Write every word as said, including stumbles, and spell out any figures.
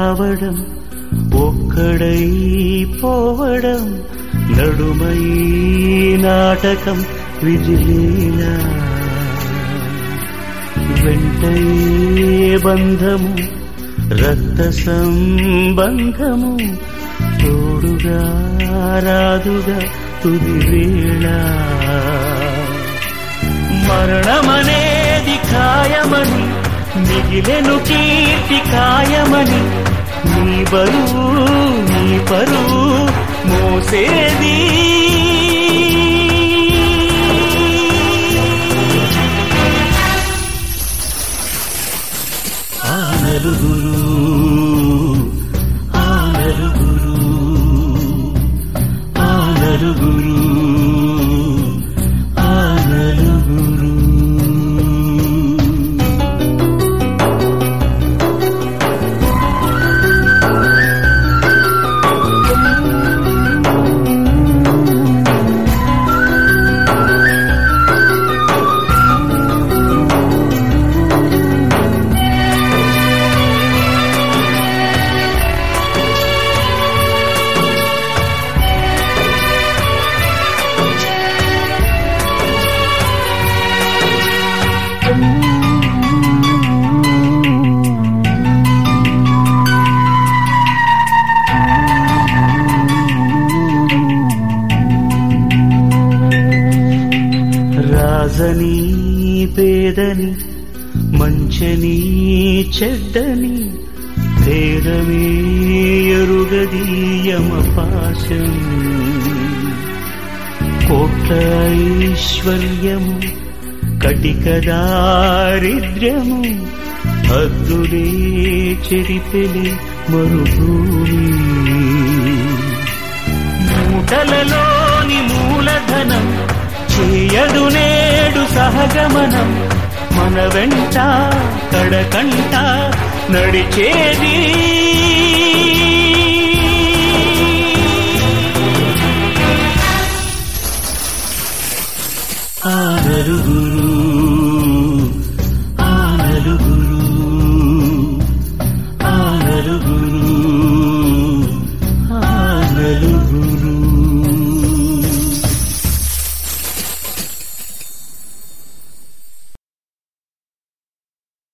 రావడం ఒక్కడై పోవడం నడుమై నాటకం విజిలీలా వెంటయే బంధము రక్త సంబంధము తోడుగా రాదుగా తుది వేళ మరణమనేది ఖాయమని మిగిలెను కీర్తి కాయమని నీ బరువు నీ పరువు మోసేది ఆ నలుగురు ఆ నలుగురు ఆ నలుగురు ఆ నలుగురు రాజని పేదని మంచని చెడ్డని భేదమే ఎరుగదీయమ పాశం కోట్ల ఐశ్వర్యము కటిక దారిద్ర్యము హద్దులే చెరిపెలి మరుభూమి మూటలలోని మూలధనం చేయదు నేడు సహగమనం మన వెంట కడకంట నడిచేది ఆ నలుగురు ఆ నలుగురు ఆ నలుగురు ఆ నలుగురు